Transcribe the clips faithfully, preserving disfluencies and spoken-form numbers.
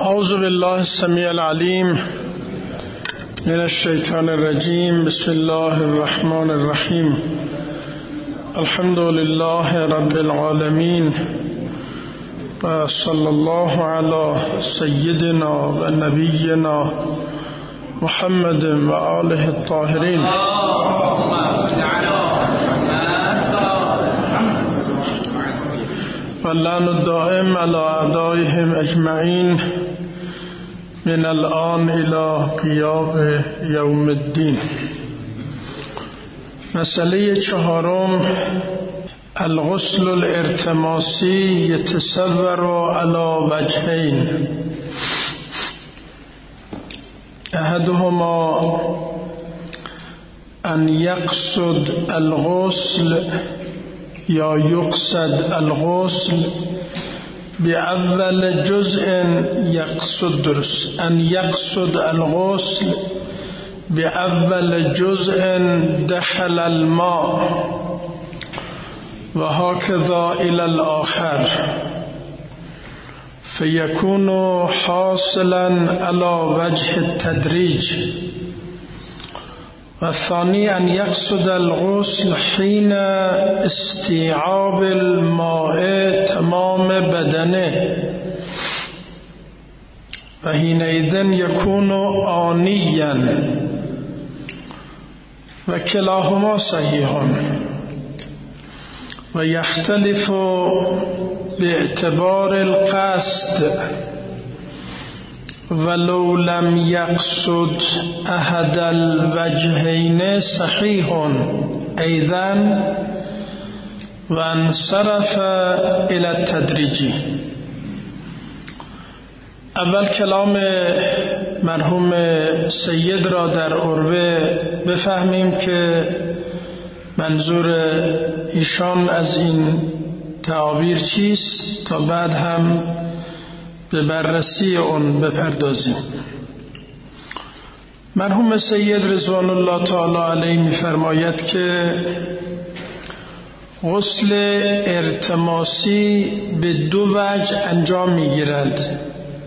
اعوذ بالله السمیع العلیم من الشیطان الرجیم. بسم الله الرحمن الرحیم. الحمد لله رب العالمین و صلی الله علی سیدنا و نبینا محمد و آله الطاهرین. واللعن الدائم على أعدائهم أجمعين من الآن إلى قیام یوم الدین. مسئله چهارم، الغسل الارتماسی يتصور على وجهين. احدهما ان يقصد الغسل یا یقصد الغسل بأول جزء يقصد درست ان يقصد الغسل بأول جزء دخل الماء وهكذا إلى الآخر فيكون حاصلا على وجه التدريج. والثاني أن يقصد الغسل حين استيعاب الماء تمام بدنه وحينئذ يكون آنيا وكلاهما صحيح ويختلف باعتبار القصد. ولو لم يقصد أحد الوجهين صحيح أيضا وانصرف إلى التدريج. اول کلام مرحوم سید را در عروه بفهمیم که منظور ایشان از این تعابیر چیست تا بعد هم به بررسی اون بپردازیم. مرحوم سید رضوان الله تعالی علیه می‌فرماید که غسل ارتماسی به دو وجه انجام می‌گیرد،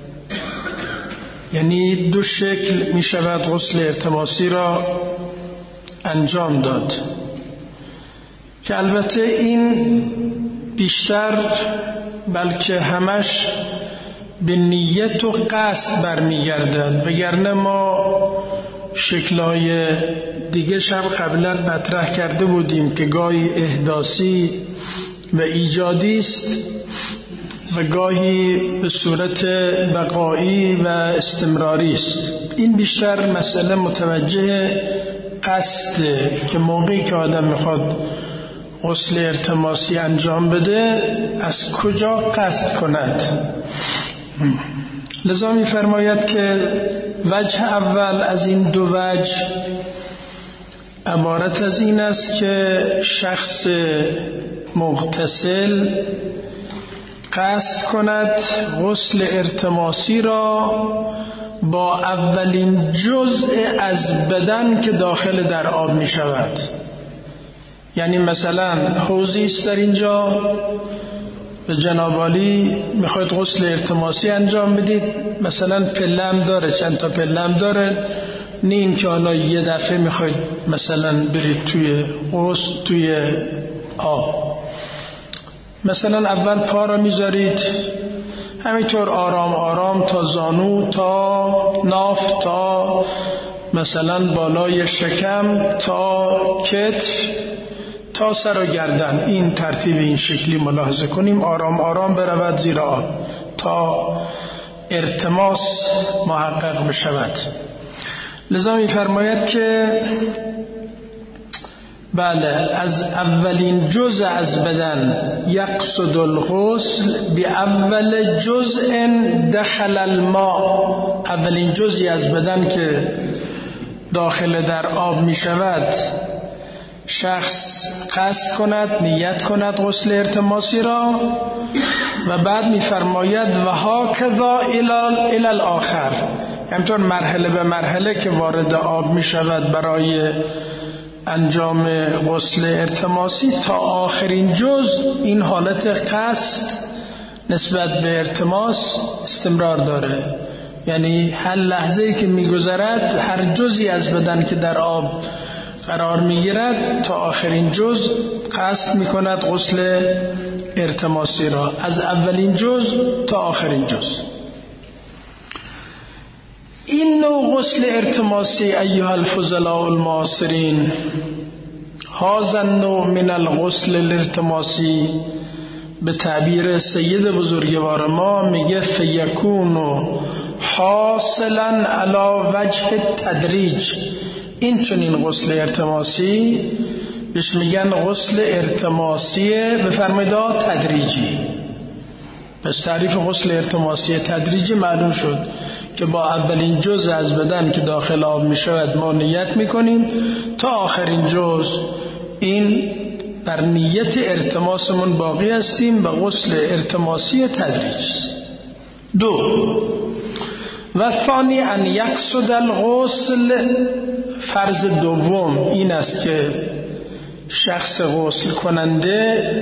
یعنی دو شکل می‌شود غسل ارتماسی را انجام داد که البته این بیشتر بلکه همش به نیت و قصد برمیگردد، وگرنه ما شکل‌های دیگه شب قبلا مطرح کرده بودیم که گاهی احداثی و ایجادی است و گاهی به صورت بقایی و استمراری است. این بیشتر مسئله متوجه قصده که موقعی که آدم میخواد غسل ارتماسی انجام بده از کجا قصد کند. لذا می فرماید که وجه اول از این دو وجه عبارت از این است که شخص مغتسل قصد کند غسل ارتماسی را با اولین جزء از بدن که داخل در آب می شود. یعنی مثلا حوضی است در اینجا، به جناب عالی میخواید غسل ارتماسی انجام بدید، مثلا پله هم داره، چند تا پله هم داره، نیم که حالا یه دفعه میخواید مثلا برید توی غسل توی آب. مثلا اول پا را میذارید همینطور آرام آرام تا زانو، تا ناف، تا مثلا بالای شکم، تا کتف، تا سر و گردن. این ترتیب این شکلی ملاحظه کنیم، آرام آرام برود زیر آب تا ارتماس محقق بشود. لذا می فرماید که بله از اولین جزء از بدن یقصد الغسل بی اول جزء دخل الماء، اولین جزئی از بدن که داخل در آب می شود شخص قصد کند، نیت کند غسل ارتماسی را و بعد می‌فرماید و هاکذا الی الاخر، همینطور مرحله به مرحله که وارد آب می‌شود برای انجام غسل ارتماسی تا آخرین جز این حالت قصد نسبت به ارتماس استمرار داره. یعنی هر لحظه‌ای که می‌گذرد هر جزئی از بدن که در آب قرار می‌گیرد تا آخرین جز قصد می‌کند غسل ارتماسی را، از اولین جز تا آخرین جز. این نوع غسل ارتماسی ایها الفضلاء المعاصرین، هذا النوع من الغسل الارتماسی، به تعبیر سید بزرگوار ما میگه فیکون حاصلا علی وجه تدریج. این چنین غسل ارتماسی بهش میگن غسل ارتماسی بفرمایید تدریجی. پس تعریف غسل ارتماسی تدریجی معلوم شد که با اولین جزء از بدن که داخل آب می شود ما نیت می کنیم تا آخرین جزء این بر نیت ارتماسمون باقی هستیم، به غسل ارتماسی تدریج. دو، و ثانی ان یقصد الغسل، فرض دوم این است که شخص غسل کننده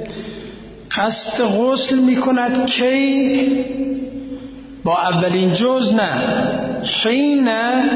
قصد غسل می کند کی؟ با اولین جز نه، حین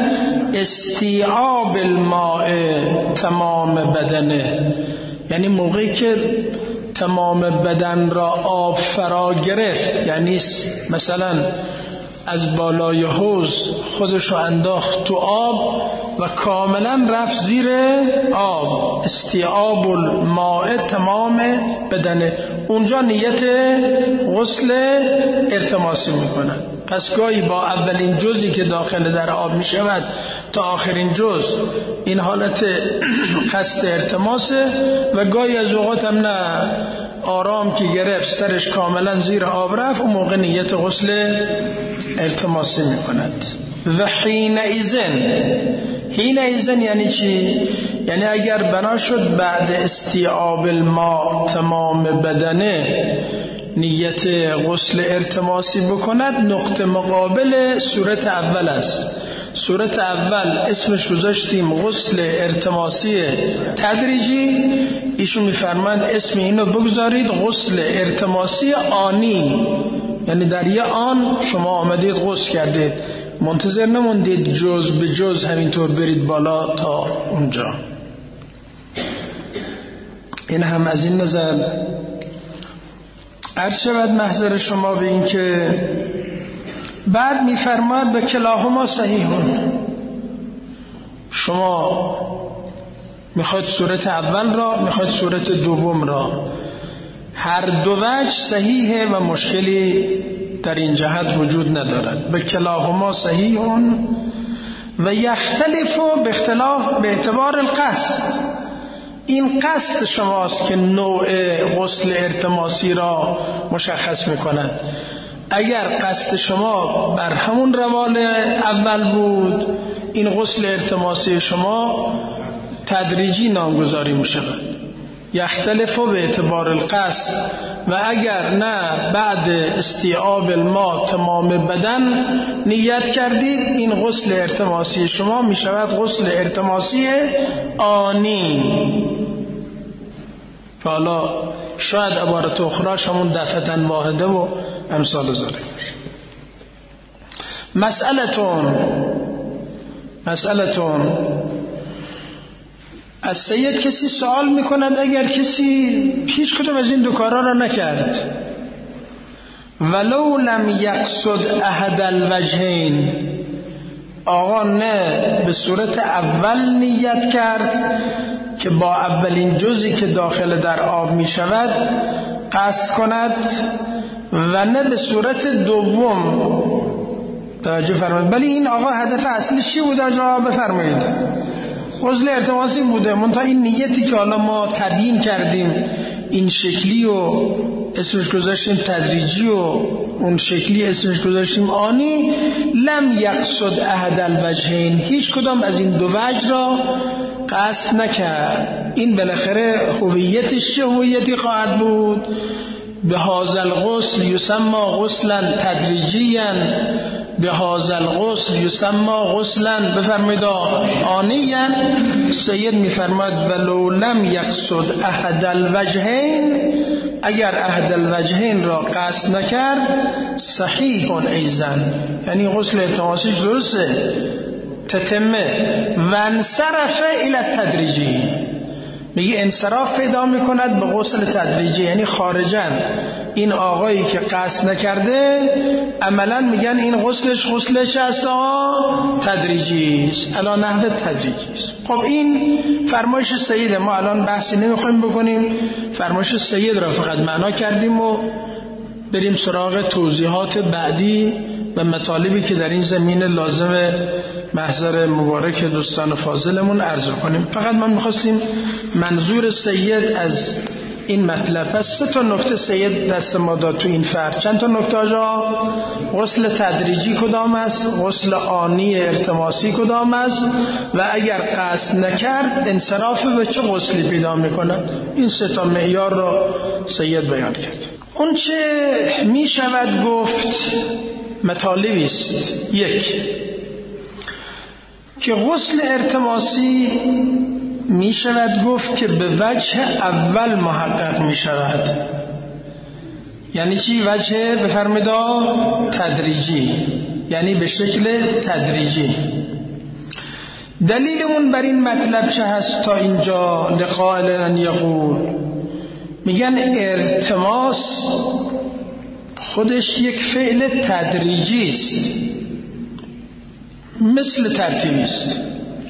استیعاب الماء تمام بدنه، یعنی موقعی که تمام بدن را آب فرا گرفت، یعنی مثلا از بالای حوض خودشو انداخت تو آب و کاملا رفت زیر آب، استیعاب الماء تمام بدنه، اونجا نیت غسل ارتماسی میکنن. پس گاهی با اولین جزئی که داخل در آب می شود تا آخرین جز این حالت قصد ارتماسه، و گاهی از اوقات هم نه، آرام که گرفت سرش کاملا زیر آب رفت، اون موقع نیت غسل ارتماسی می کند. و حین ایزن، حین ایزن یعنی چی؟ یعنی اگر بنا شد بعد استیعاب الماء تمام بدنه نیت غسل ارتماسی بکند، نقطه مقابل صورت اول است. صورت اول اسمش گذاشتیم غسل ارتماسی تدریجی، ایشون میفرمند اسم اینو بگذارید غسل ارتماسی آنی، یعنی در یه آن شما آمدید غسل کردید، منتظر نموندید جز به جز همینطور برید بالا تا اونجا. این هم از این نظر عرض شود محضر شما به این که بعد میفرماد به کلاهما صحیحون، شما میخواید صورت اول را، میخواید صورت دوم را، هر دو وجه صحیحه و مشکلی در این جهت وجود ندارد. به کلاهما صحیحون و یختلف به اختلاف به اعتبار القصد، این قصد شماست که نوع غسل ارتماسی را مشخص میکند. اگر قصد شما بر همون روال اول بود، این غسل ارتماسی شما تدریجی نامگذاری می شود، یختلف به اعتبار القصد. و اگر نه بعد استیعاب الماء تمام بدن نیت کردید، این غسل ارتماسی شما می شود غسل ارتماسی آنی. حالا شاید عبارت اخراش همون دفعتن واحده و امثال ذالک باشه. مسئلتون مسئلتون از سید کسی سوال میکند اگر کسی هیچ کدوم از این دو کارا را نکرد، ولو لم یقصد احد الوجهین، آقا نه به صورت اول نیت کرد که با اولین جزئی که داخل در آب می شود قصد کند، و نه به صورت دوم. توجه فرمایید. ولی این آقا هدف اصلیش چی بوده؟ جواب بفرمایید. غسل ارتماسی بوده، منتها این نیتی که حالا ما تبیین کردیم این شکلی و اسمش گذاشتیم تدریجی و اون شکلی اسمش گذاشتیم آنی، لم یقصد احد الوجهین، هیچ کدام از این دو وجه را قصد نکرد. این بالاخره هویتش چه هویتی خواهد بود؟ به هذا الغسل یسمى غسلا تدریجیا، به هذا الغسل یسمى غسلا بفرمایید آنیا. سید میفرماید ولو لم یقصد احد الوجهین، اگر احد الوجهین را قصد نکرد صحیح ایضا، یعنی غسل التماسیش درسته تتمه. و انصرف الی التدریجی، میگه انصراف پیدا میکند به غسل تدریجی، یعنی خارجاً این آقایی که قصد نکرده عملاً میگن این غسلش غسل چه است؟ تدریجی است، الی نحو تدریجی است. خب این فرمایش سید، ما الان بحثی نمیخوایم بکنیم، فرمایش سید را فقط معنا کردیم و بریم سراغ توضیحات بعدی و مطالبی که در این زمینه لازم محضر مبارک دوستان فاضلمون عرض کنیم. فقط من میخواستیم منظور سید از این مطلب هست. سه تا نکته سید دست ما داد تو این فرق. چند تا نکته آجا؟ غسل تدریجی کدام است، غسل آنی ارتماسی کدام است، و اگر قصد نکرد انصراف به چه غسلی پیدا میکنند. این سه تا معیار را سید بیان کرد. اون چه می شود گفت مطالبی است. یک، که غسل ارتماسی می شود گفت که به وجه اول محقق می شود. یعنی چی وجه؟ بفرمایید تدریجی، یعنی به شکل تدریجی. دلیلمون بر این مطلب چه هست تا اینجا؟ لقائل یقول، میگن ارتماس خودش یک فعل تدریجی است، مثل ترتیبی است.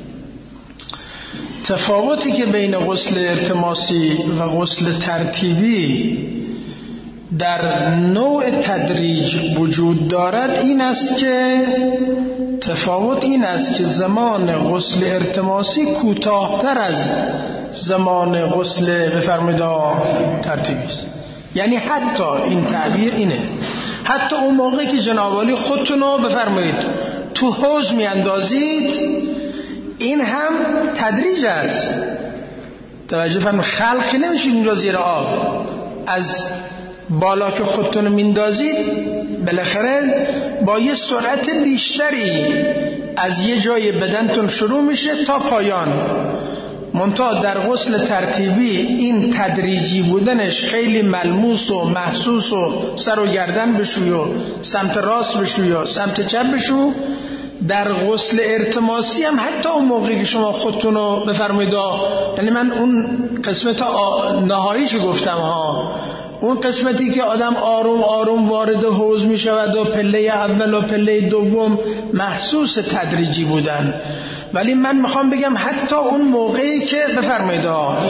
تفاوتی که بین غسل ارتماسی و غسل ترتیبی در نوع تدریج وجود دارد این است که تفاوت این است که زمان غسل ارتماسی کوتاه‌تر از زمان غسل بفرمایید ترتیبی است. یعنی حتی این تعبیر اینه، حتی اون موقعی که جناب عالی خودتون رو بفرمایید تو حوض می اندازید، این هم تدریج است. توجه فرمایید، خلقی نمیشید اینجا زیر آب، از بالا که خودتون رو میندازید بالاخره با یه سرعت بیشتری از یه جای بدنتون شروع میشه تا پایان. منتها در غسل ترتیبی این تدریجی بودنش خیلی ملموس و محسوس و سر و گردن بشوی و سمت راست بشوی و سمت چپ بشو. در غسل ارتماسی هم حتی اون موقعی که شما خودتون رو بفرمایید، یعنی من اون قسمت نهاییشو گفتم ها، اون قسمتی که آدم آروم آروم وارد حوض می شود و پله اول و پله دوم محسوس تدریجی بودن، ولی من میخوام بگم حتی اون موقعی که بفرمایید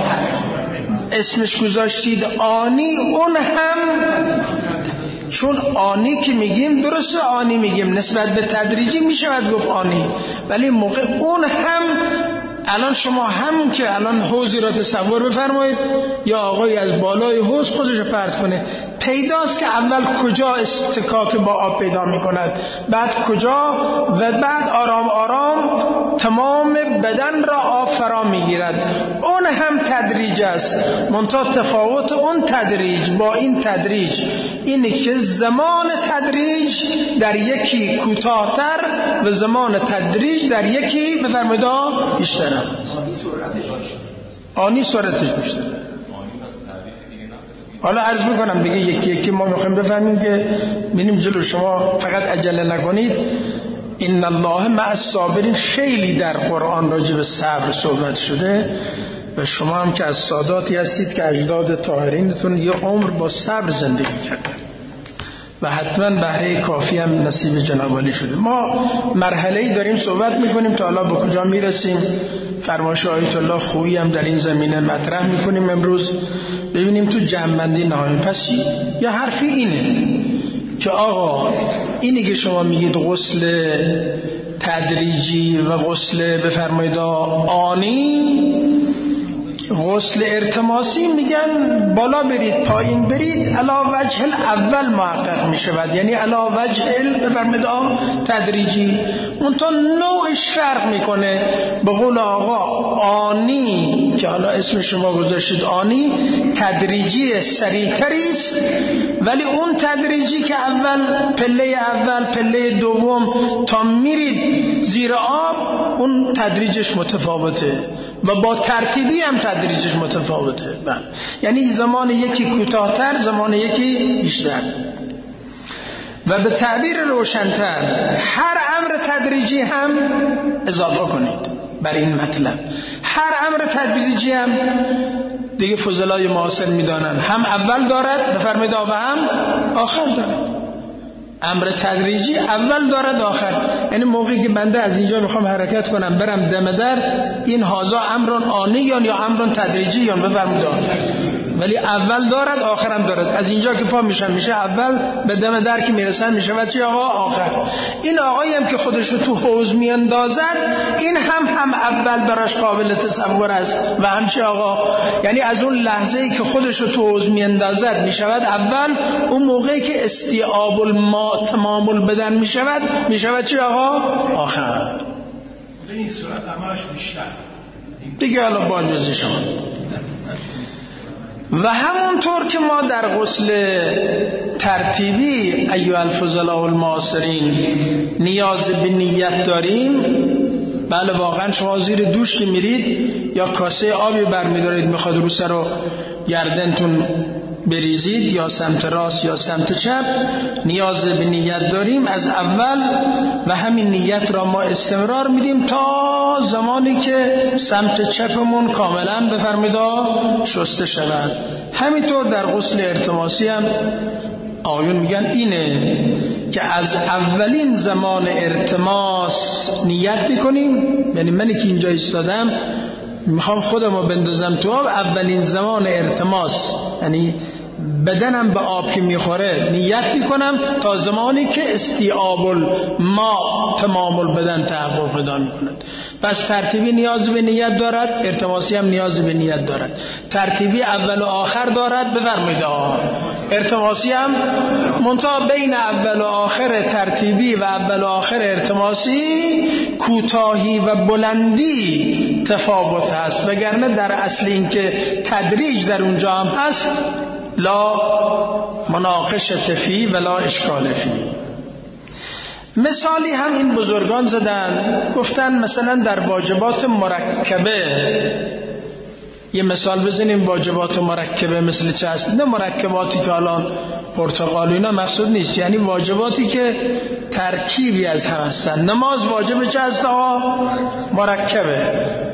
اسمش گذاشتید آنی، اون هم، چون آنی که میگیم درسته آنی میگیم نسبت به تدریجی میشود گفت آنی، ولی موقع اون هم الان شما هم که الان حوضی را تصور بفرمایید یا آقای از بالای حوض خودش پرت کنه، پیداست که اول کجا استکاک با آب پیدا میکند، بعد کجا، و بعد آرام آرام تمام بدن را آب فرا میگیرد. اون هم تدریج است، منتها تفاوت اون تدریج با این تدریج اینه که زمان تدریج در یکی کوتاه‌تر و زمان تدریج در یکی بفرمایید بیشتر. آنی سرعتش بیشتره. حالا عرض میکنم دیگه یکی یکی ما میخوایم بفهمیم که ببینیم جلو شما فقط عجله نکنید. ان الله مع الصابرین خیلی در قرآن راجع به صبر صحبت شده و شما هم که از ساداتی هستید که اجداد طاهرینتون یه عمر با صبر زندگی کردن و حتما بهره کافی هم نصیب جناب عالی شده. ما مرحله‌ای داریم صحبت میکنیم تا حالا به کجا میرسیم. فرمایش آیت الله خویی هم در این زمینه مطرح میکنیم امروز. ببینیم تو جمع‌بندی نهایی پس یا حرفی اینه که آقا اینی که شما میگید غسل تدریجی و غسل بفرمایید آنی، غسل ارتماسی میگن بالا برید پایین برید علا وجه الاول محقق میشود، یعنی علا وجه بفرمید تدریجی. اون تا نوعش فرق میکنه. به قول آقا آنی که حالا اسم شما گذاشتید آنی تدریجی سریعتری است، ولی اون تدریجی که اول پله اول پله دوم تا میرید زیر آب اون تدریجش متفاوته و با ترتیبی هم تدریجش متفاوته. یعنی زمان یکی کوتاه‌تر زمان یکی بیشتر. و به تعبیر روشن‌تر هر امر تدریجی هم اضافه کنید بر این مطلب. هر امر تدریجی هم دیگه فضلای معاصر میدانن هم اول دارد بفرمایید و هم آخر دارد. امر تدریجی اول دارد آخر. یعنی موقعی که بنده از اینجا میخوام حرکت کنم برم دم در، این هازا امرون آنیان یا امرون تدریجی یا بفرمایید آخر، ولی اول دارد آخرم دارد. از اینجا که پا میشم میشه اول، به دم در که میرسن میشه و چی آقا آخر. این آقایی هم که خودشو تو حوض میاندازد این هم هم اول براش قابل تصور است و همچه آقا، یعنی از اون لحظه‌ای که خودشو تو حوض میاندازد میشود اول، اون موقعی که استیعاب الماء تمام البدن میشود میشود چی آقا آخر. این صورت همش بیشتر دیگه حالا با اجازه شما. و همونطور که ما در غسل ترتیبی ایها الفضلاء المعاصرین نیاز به نیت داریم، بله واقعا شما زیر دوش که میرید یا کاسه آبی برمیدارید میخواد رو سر و گردنتون بریزید یا سمت راست یا سمت چپ، نیاز به نیت داریم از اول و همین نیت را ما استمرار میدیم تا زمانی که سمت چپمون کاملا بفرمایید شسته شود. همینطور در غسل ارتماسی هم آقایون میگن اینه که از اولین زمان ارتماس نیت میکنیم، یعنی منی که اینجا ایستادم میخوام خودم رو بندازم تو آب، اولین زمان ارتماس یعنی بدنم به آب که میخوره نیت میکنم تا زمانی که استیعاب الماء تمام البدن تحقق پیدا میکند. پس ترتیبی نیاز به نیت دارد، ارتماسی هم نیاز به نیت دارد. ترتیبی اول و آخر دارد بفرمایید، ارتماسی هم منتها بین اول و آخر ترتیبی و اول و آخر ارتماسی کوتاهی و بلندی تفاوت هست، وگرنه در اصل این که تدریج در اونجا هم هست لا مناقشة فی ولا اشکال فی. مثالی هم این بزرگان زدن، گفتن مثلا در واجبات مرکبه یه مثال بزنیم. واجبات مرکبه مثل چه هست؟ نه مرکباتی که الان پرتقال اینا مقصود نیست، یعنی واجباتی که ترکیبی از هم هستن. نماز واجب چه هست؟ مرکبه،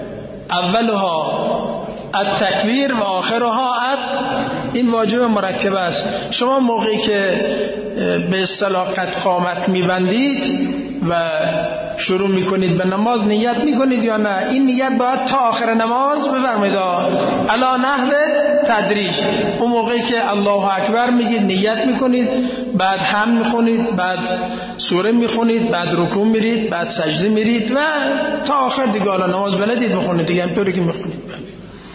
اولها التکبیر و آخرها ات، این واجب مرکبه است. شما موقعی که به اصطلاح قد قامت میبندید و شروع میکنید به نماز نیت میکنید یا نه؟ این نیت باید تا آخر نماز بفرمایید علی نحو تدریج. اون موقعی که الله اکبر میگید نیت میکنید، بعد حمد میخونید، بعد سوره میخونید، بعد رکوع میرید، بعد سجده میرید و تا آخر دیگه حالا نماز بلدید بخونید دیگه همطوری که میخونید.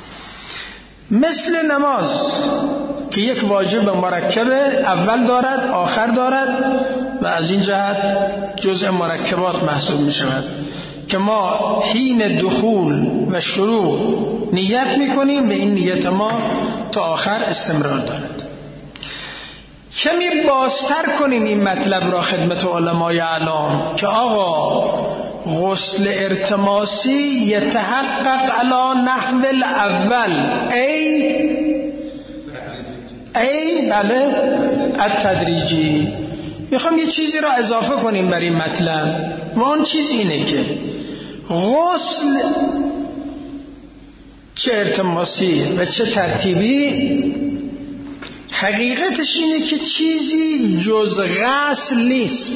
مثل نماز که یک واجب مرکبه اول دارد آخر دارد و از این جهت جزء مرکبات محسوب می شود که ما حین دخول و شروع نیت می کنیم و این نیت ما تا آخر استمرار دارد. کمی بازتر کنیم این مطلب را خدمت علمای اعلام که آقا غسل ارتماسی یتحقق علی نحو الاول ای ای بله التدریجی. میخوام یه چیزی را اضافه کنیم بر این مطلب و اون چیز اینه که غسل چه ارتماسی و چه ترتیبی حقیقتش اینه که چیزی جز غسل نیست،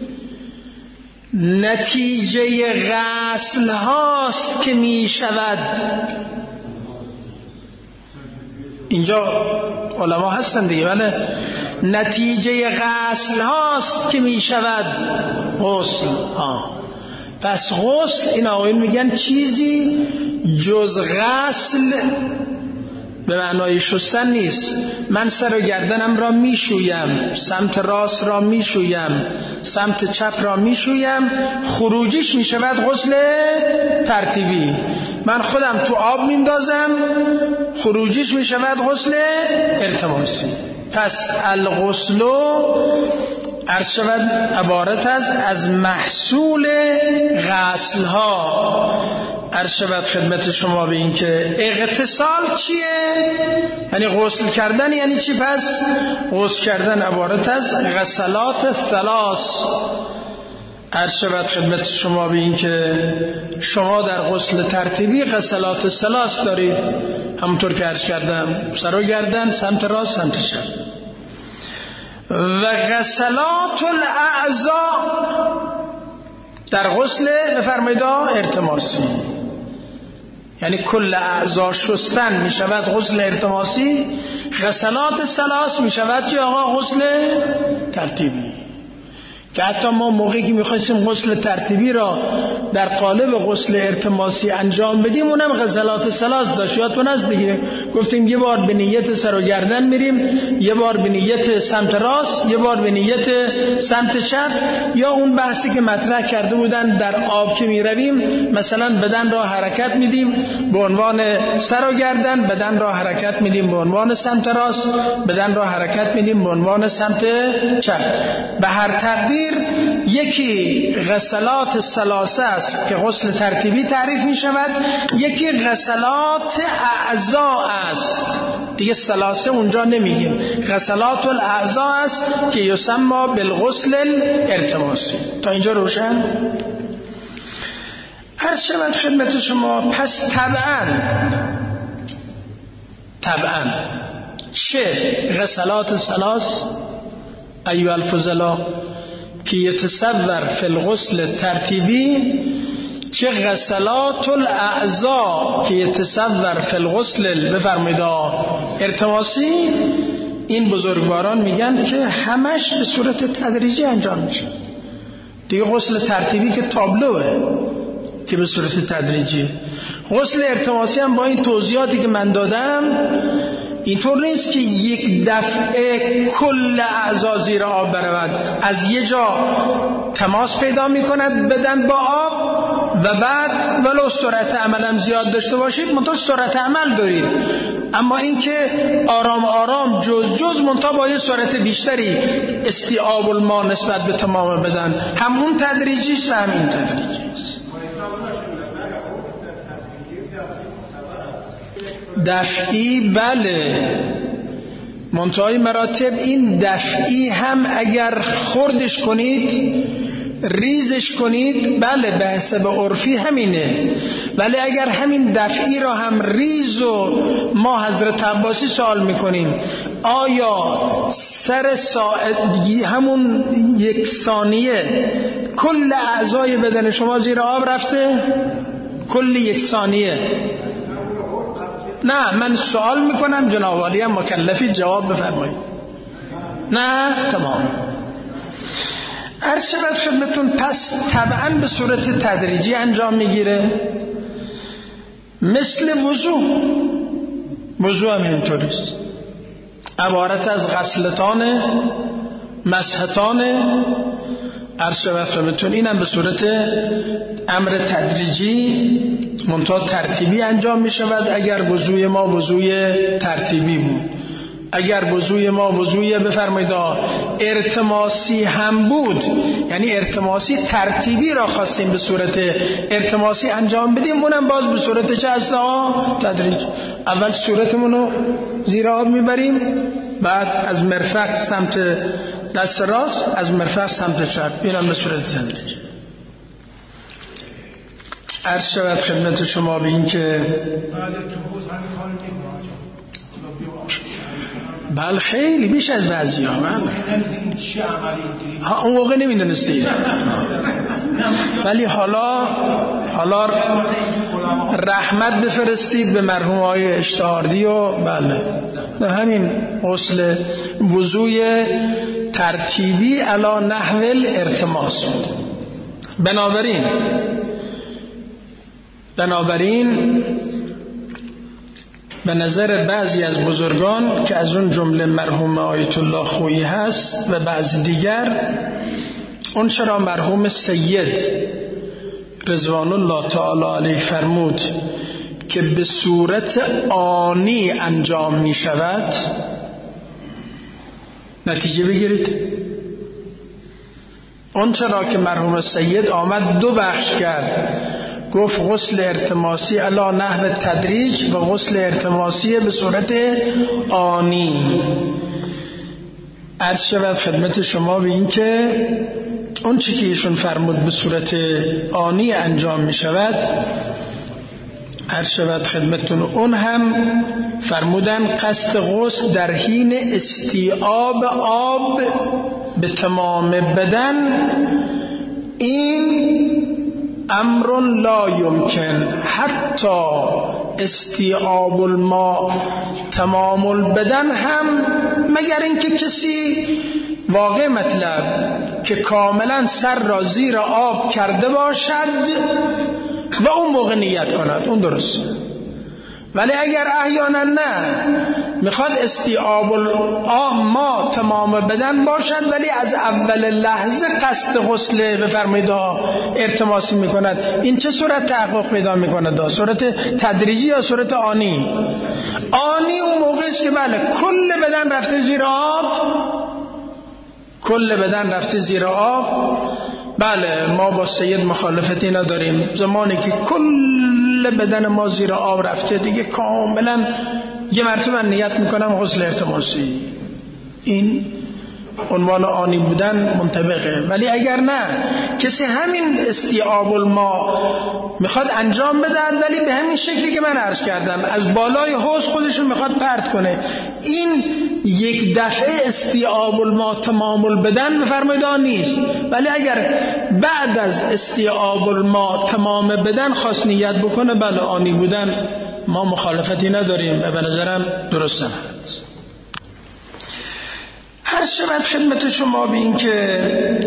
نتیجه غسل هاست که می شود. اینجا علما هستن دیگه، بله، نتیجه غسل هاست که می شود غسل ها. پس غسل این آقایون میگن چیزی جز غسل به معنای شستن نیست. من سر و گردنم را میشویم، سمت راست را میشویم، سمت چپ را میشویم، خروجیش میشود غسل ترتیبی. من خودم تو آب میندازم، خروجیش میشود غسل ارتماسی. پس الغسل عرض شود عبارت از از محصول غسل ها. عرض شود خدمت شما به این که اغتسال چیه؟ یعنی غسل کردن یعنی چی؟ پس غسل کردن عبارت از غسلات ثلاث. عرض شود خدمت شما به این که شما در غسل ترتیبی غسلات ثلاث دارید، همونطور که عرض کردم، سر و گردن، سمت راست، سمت چپ. و غسلات الاعضاء در غسل بفرمایید ارتماسی، یعنی کل اعضا شستن می شود غسل ارتماسی. غسلات ثلاث می شود چه آقا؟ غسل ترتیبی. که حتی ما موقعی که می‌خواستیم غسل ترتیبی را در قالب غسل ارتماسی انجام بدیم اونم غسلات ثلاث داشت. یادتون هست دیگه، گفتیم یه بار به نیت سر و گردن میریم، یه بار به نیت سمت راست، یه بار به نیت سمت چپ. یا اون بحثی که مطرح کرده بودن در آب که میرویم مثلا بدن را حرکت میدیم به عنوان سر و گردن، بدن را حرکت میدیم به عنوان سمت راست، بدن را حرکت میدیم به عنوان سمت چپ. به هر تقدیر یکی غسلات ثلاثه است که غسل ترتیبی تعریف می شود، یکی غسلات اعضا است دیگه، ثلاثه اونجا نمیگیم، غسلات الاعضا است که یسمى بالغسل الارتماسی. تا اینجا روشن؟ عرض شود خدمت شما پس طبعا طبعا چه غسلات ثلاث ایها الفضلا که یتصور فی الغسل ترتیبی، چه غسلات الاعضاء که یتصور فی الغسل بفرمایید ارتماسی، این بزرگواران میگن که همش به صورت تدریجی انجام میشه دیگه. غسل ترتیبی که تابلوه که به صورت تدریجی. غسل ارتماسی هم با این توضیحاتی که من دادم اینطور نیست که یک دفعه کل اعضا زیر آب برود، از یه جا تماس پیدا می کند بدن با آب و بعد ولو سرعت عملم زیاد داشته باشید منتها سرعت عمل دارید، اما این که آرام آرام جز جز منتها با یه سرعت بیشتری استیعاب الماء نسبت به تمام بدن، همون تدریجیست و همین تدریجیست. دفعی بله، منتهای مراتب این دفعی هم اگر خردش کنید ریزش کنید بله به حسب عرفی همینه، ولی اگر همین دفعی را هم ریز و ما حضرت عباسی سوال میکنیم آیا سر ساعت همون یک ثانیه کل اعضای بدن شما زیر آب رفته؟ کل یک ثانیه؟ نه، من سوال میکنم جناب عالی هم مکلفی جواب بفرمایید. نه تمام. عرض شود خدمتون پس طبعا به صورت تدریجی انجام میگیره، مثل وضو. وضو هم اینطوریست، عبارت از غسلتان مسحتان. عرض شود خدمتون اینم به صورت امر تدریجی منتها ترتیبی انجام می شود. اگر وضوی ما وضوی ترتیبی بود، اگر وضوی ما وضوی بفرمایید ارتماسی هم بود، یعنی ارتماسی ترتیبی را خواستیم به صورت ارتماسی انجام بدیم، اونم باز به صورت چه است؟ تدریج. اول صورتمون رو زیر آب میبریم، بعد از مرفق سمت دست راست، از مرفق سمت چپ، اینم به صورت تدریج. عرض شود خدمت شما به این که بله خیلی بیش از بعضی ها ها اون موقع نمیدونستید، ولی حالا حالا رحمت بفرستید به مرحوم های اشتهاردی و بله همین غسل وضوی ترتیبی علی نحو الارتماس. بنابراین بنابراین به نظر بعضی از بزرگان که از اون جمله مرحوم آیت الله خویی هست و بعضی دیگر، اون چرا مرحوم سید رضوان الله تعالی علیه فرمود که به صورت آنی انجام می شود، نتیجه بگیرید. اون چرا که مرحوم سید آمد دو بخش کرد، گفت غسل ارتماسی علی نحو تدریج و غسل ارتماسی به صورت آنی. عرض شود خدمت شما به این که اون چی که ایشون فرمود به صورت آنی انجام می شود، عرض شود خدمتون اون هم فرمودن قصد غسل در حین استیعاب آب به تمام بدن، این امر لا یمکن، حتی استیعاب الماء تمام البدن هم، مگر اینکه کسی واقع مطلب که کاملا سر را زیر آب کرده باشد و اون موقع نیت کند، اون درست. ولی اگر احیانا نه میخواد استیعاب ما تمام بدن باشد ولی از اول لحظه قصد غسل بفرمایید ارتماسی میکند، این چه صورت تحقق پیدا میکند؟ صورت تدریجی یا صورت آنی؟ آنی اون موقع است که بله کل بدن رفته زیر آب، کل بدن رفته زیر آب. بله ما با سید مخالفتی نداریم، زمانی که کل بدن ما زیر آب رفته دیگه کاملا یه مرتبه نیت میکنم غسل ارتماسی، این عنوان آنی بودن منطبقه. ولی اگر نه کسی همین استیعاب الماء میخواد انجام بده ولی به همین شکلی که من عرض کردم از بالای حوض خودشون میخواد پرت کنه، این یک دفعه استیعاب الماء تمام البدن بفرمایید آن نیست. ولی اگر بعد از استیعاب الماء تمام بدن خواست نیت بکنه، بله آنی بودن ما مخالفتی نداریم و به نظرم درسته. هر شود خدمت شما به این که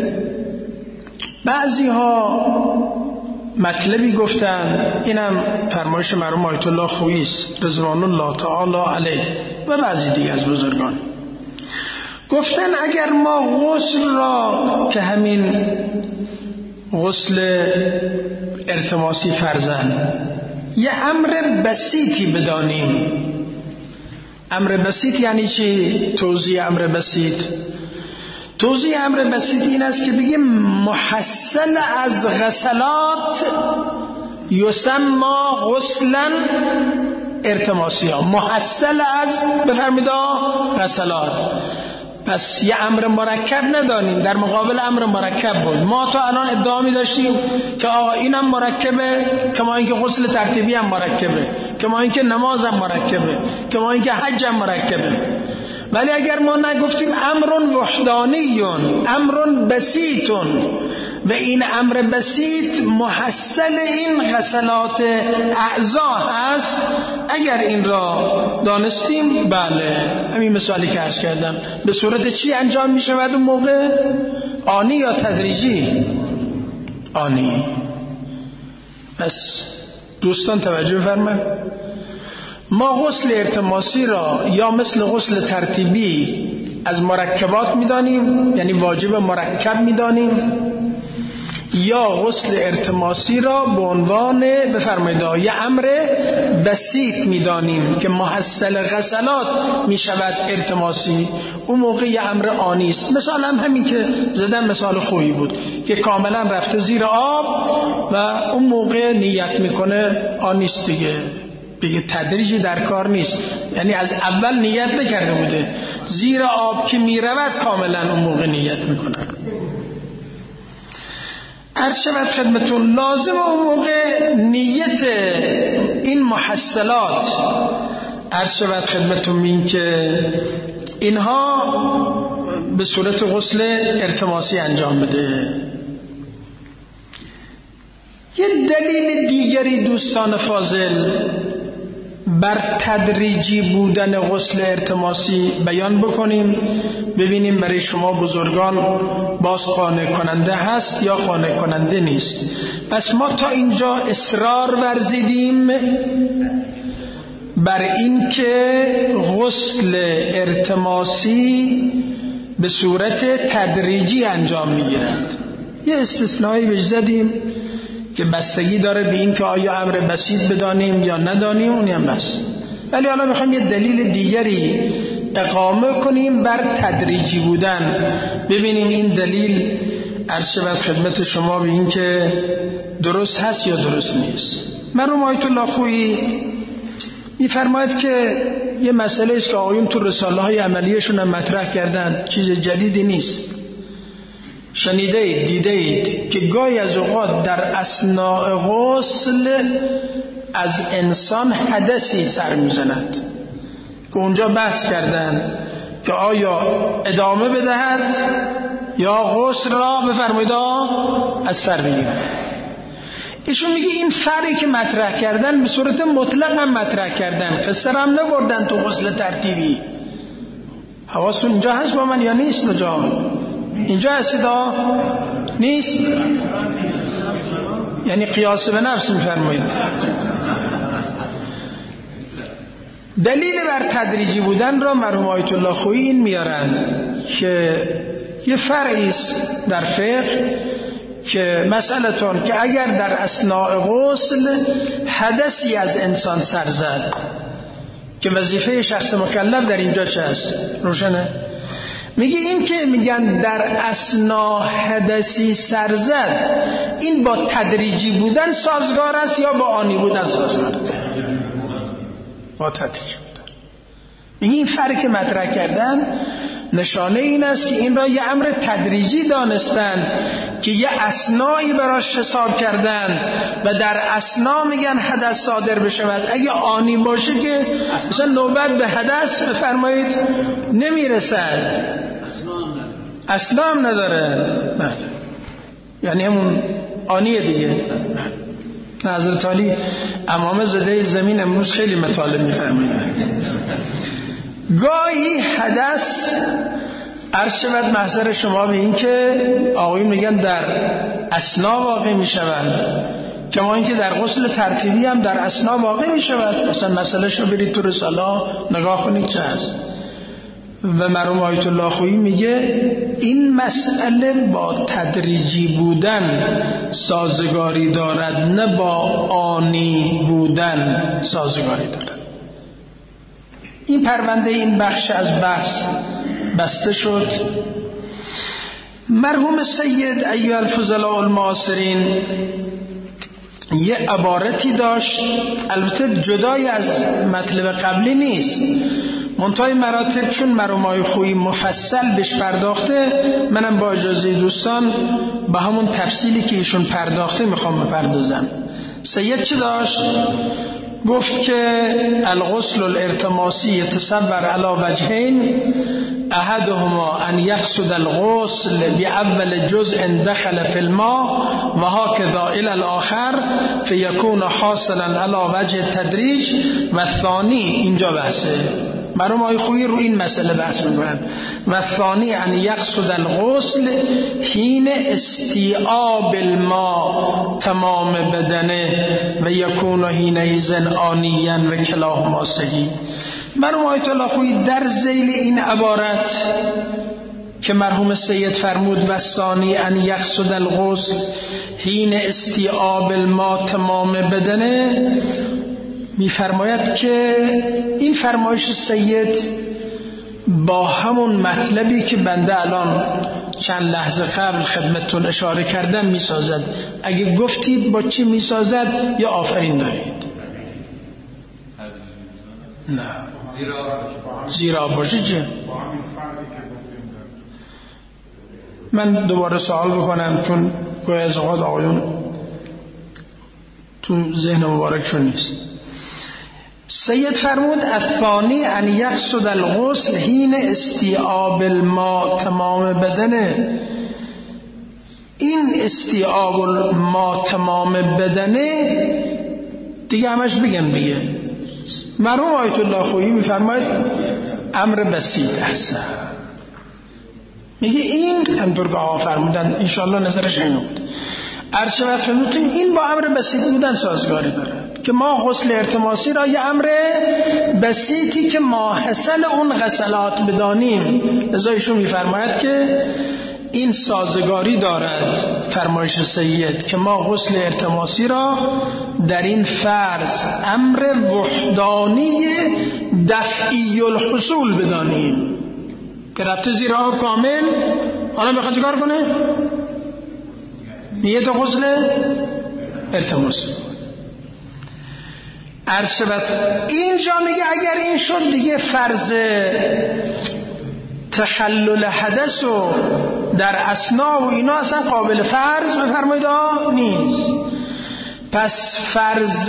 بعضی ها مطلبی گفتن، اینم فرمایش مرحوم آیت الله خویی است رضوان الله تعالی علیه و بعضی دیگه از بزرگان، گفتن اگر ما غسل را که همین غسل ارتماسی فرزن یه امر بسیطی بدانیم. امر بسیط یعنی چی؟ توضیح امر بسیط، توضیح امر بسیط این است که بگیم محصل از غسلات یسمى غسلا ارتماسیا، محصل از بفرمایید غسلات. پس یه امر مرکب ندانیم در مقابل امر مرکب بود. ما تا الان ادعا می داشتیم که آقا اینم مرکبه، کما اینکه غسل ترتیبی هم مرکبه، کما اینکه نماز هم مرکبه، کما اینکه حج هم مرکبه. ولی اگر ما نگفتیم امر وحدانی، امر بسیط، و این امر بسیط محصل این غسلات اعضا هست، اگر این را دانستیم، بله همین مثالی که عرض کردم به صورت چی انجام می شود اون موقع؟ آنی یا تدریجی؟ آنی. پس دوستان توجه فرمایید، ما غسل ارتماسی را یا مثل غسل ترتیبی از مرکبات می‌دانیم، یعنی واجب مرکب می‌دانیم، یا غسل ارتماسی را به عنوان بفرمایید یه امر بسیط می‌دانیم که محصل غسلات می‌شود ارتماسی، اون موقع یه امر آنی است. مثلا هم همین که زدم مثال خوبی بود که کاملا رفته زیر آب و اون موقع نیت می‌کنه، آنی است دیگه، دیگه تدریجی در کار نیست، یعنی از اول نیت نکرده بوده، زیر آب که میرود کاملا اون موقع نیت میکنه. عرض شود خدمتون لازم اون موقع نیت این محصلات، عرض شود خدمتون این که اینها به صورت غسل ارتماسی انجام بده. یه دلیل دیگری دوستان فاضل بر تدریجی بودن غسل ارتماسی بیان بکنیم، ببینیم برای شما بزرگان باز قانع کننده هست یا قانع کننده نیست. پس ما تا اینجا اصرار ورزیدیم بر این که غسل ارتماسی به صورت تدریجی انجام میگیرد. یه استثنایی بهش زدیم که بستگی داره به این که آیا امر بسیط بدانیم یا ندانیم، اونی هم بس. ولی حالا میخوایم یه دلیل دیگری اقامه کنیم بر تدریجی بودن، ببینیم این دلیل عرض شود خدمت شما به این که درست هست یا درست نیست. مرحوم آیت الله خویی میفرماید که یه مسئله است که آقایون تو رساله های عملیشون هم مطرح کردن، چیز جدیدی نیست. شنیده اید، دیده اید که گاهی از اوقات در اثناء غسل از انسان حدثی سر میزند که اونجا بحث کردن که آیا ادامه بدهد یا غسل را بفرمایید از سر بگیرد. ایشون میگه این فرقی که مطرح کردن به صورت مطلق هم مطرح کردن، قصه هم نبردن تو غسل ترتیبی. حواستون اینجا هست با من یا نیست؟ نجا اینجا هستیدا؟ نیست؟ یعنی قیاس به نفس میفرمایید. دلیل بر تدریجی بودن را مرحوم آیت الله خویی این میارن که یه فرعی است در فقه که مسئلتون که اگر در اثناء غسل حدثی از انسان سر زد، که وظیفه شخص مکلف در اینجا چه است؟ روشنه؟ میگه این که میگن در اثناء حدثی سر زد، این با تدریجی بودن سازگار است یا با آنی بودن سازگار است؟ با تدریجی بودن. میگه این فرقی که مطرح کردن نشانه این است که این را یه امر تدریجی دانستن که یه اثنایی براش حساب کردن و در اثنا میگن حدث صادر بشود. اگه آنی باشه که مثلا نوبت به حدث بفرمایید نمیرسد، اثنا هم نداره، نه. یعنی همون آنیه دیگه. حضرت علی امام زده زمین امروز خیلی مطالب میفرمایید. گاهی حدث عرض شود محضر شما به این که آقایون میگن در اثنا واقع میشود، کما این که در غسل ترتیبی هم در اثنا واقع میشود. مثلا مسئله شو برید تو رساله نگاه کنید چه هست. و مرحوم آیت الله خویی میگه این مسئله با تدریجی بودن سازگاری دارد، نه با آنی بودن سازگاری دارد. این پرونده این بخش از بحث بسته شد. مرحوم سید ایها الفضلاء المعاصرین یه عبارتی داشت، البته جدای از مطلب قبلی نیست، منتهای مراتب چون مرحوم آقای خویی مفصل بهش پرداخته، منم با اجازه دوستان به همون تفصیلی که ایشون پرداخته میخوام بپردازم. سید چی داشت؟ گفت که الغسل الارتماسی يتصور على وجهين، احدهما ان يقصد الغسل باول جزء دخل في الماء وهكذا الى الاخر فيكون حاصلا على وجه التدریج، و الثانی اینجا بحثه مرحوم آقای خویی رو این مسئله بحث میکنن، و الثانی ان یقصد الغسل حین استیعاب الماء تمام بدنه و یکون حینئذ آنیا و کلاهما صحیح. مرحوم آیت الله خویی در ذیل این عبارت که مرحوم سید فرمود و ثانی ان یقصد الغسل حین استیعاب الماء تمام بدنه، میفرماید که این فرمایش سید با همون مطلبی که بنده الان چند لحظه قبل خدمتتون اشاره کردم میسازد. اگه گفتید با چی میسازد یا آفرین دارید؟ نه زیرا باشه چه؟ من دوباره سوال بکنم چون گویا از اوقات آقایون تو ذهن مبارکشون نیست. سید فرمود الثانی ان یقصد الغسل حین استیعاب الماء تمام بدنه. این استیعاب الماء تمام بدنه دیگه همش بگم دیگه نیست. مرحوم آیت الله خویی میفرماید امر بسیط هست، میگه این همطور که آقا فرمودن انشاءالله نظرش این بود، ارشد فرمودن این با امر بسیط بودن سازگاری دارد که ما غسل ارتماسی را یه امر بسیطی که ما حاصل اون غسلات بدانیم. لذا ایشون میفرماید که این سازگاری دارد فرمایش سید که ما غسل ارتماسی را در این فرض امر وحدانی دفعی الحصول بدانیم که رفته زیر آب کامل، حالا میخواد چیکار کنه؟ نیت غسل ارتماسی. عرشبت اینجا میگه اگر این شد دیگه فرض تخلل حدث و در اثنا و اینا اصلا قابل فرض بفرمایید نیست. پس فرض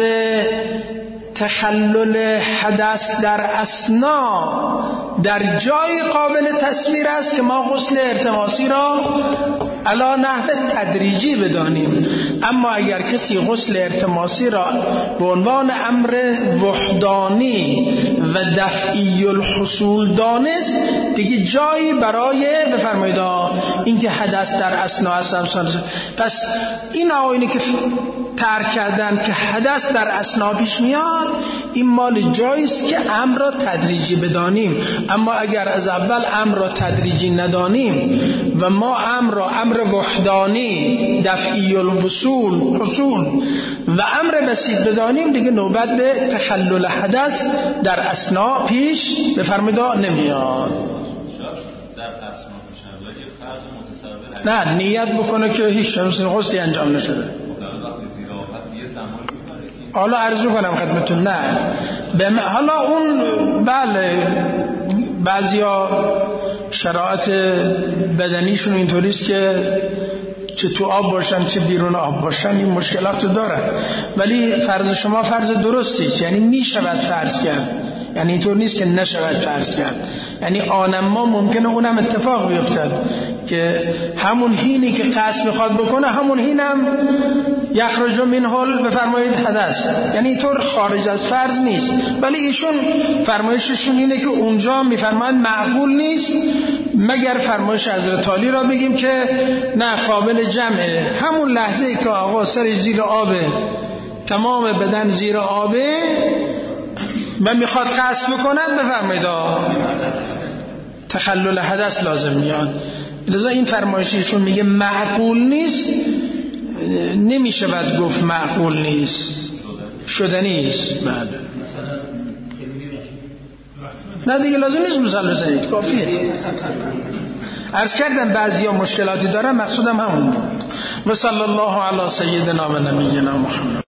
تخلل حدث در اثنا در جای قابل تصویر است که ما غسل ارتماسی را علا نحو تدریجی بدانیم. اما اگر کسی غسل ارتماسی را به عنوان امر وحدانی و دفعی الحصول دانست دیگه جایی برای بفرمایید اینکه حدث در اثنا است. پس این آیینی که ترک کردن که حدث در اثنا پیش میاد این مال جاییست که امر را تدریجی بدانیم. اما اگر از اول امر را تدریجی ندانیم و ما امر را امر وحدانی دفعی الوصول حصول و امر بسیط بدانیم دیگه نوبت به تخلل حدث در اثنا پیش بفرمایید نمیاد. نه نیت بکنه که هیچ غسلی انجام نشده. حالا عرض کنم خدمتون نه بم... حالا اون بله بعضیا شرایط بدنیشون اینطوریست که چه تو آب باشن چه بیرون آب باشن این مشکلاتو دارن، ولی فرض شما فرض درستیست، یعنی میشود فرض کرد، یعنی اینطور نیست که نشود فرض کرد. یعنی آنما ممکنه اونم اتفاق بیفتد که همون هینی که قصد میخواد بکنه همون هینم یخرج منه بفرمایید حدث، یعنی اینطور خارج از فرض نیست. ولی ایشون فرمایششون اینه که اونجا میفرمایند معقول نیست مگر فرمایش حضرت علی را بگیم که نه قابل جمعه. همون لحظه که آقا سر زیر آبه تمام بدن زیر آبه و میخواد قصد بکند بفرمایید تخلل حدث لازم میاد. لذا این فرمایششون میگه معقول نیست، نمیشه بعد گفت معقول نیست، شدنی است. بله نه دیگه لازم نیست مثال بزنید، کافیه. عرض کردم بعضی ها مشکلاتی دارن، مقصودم همون بود. و صلی الله علی سیدنا و نبینا محمد.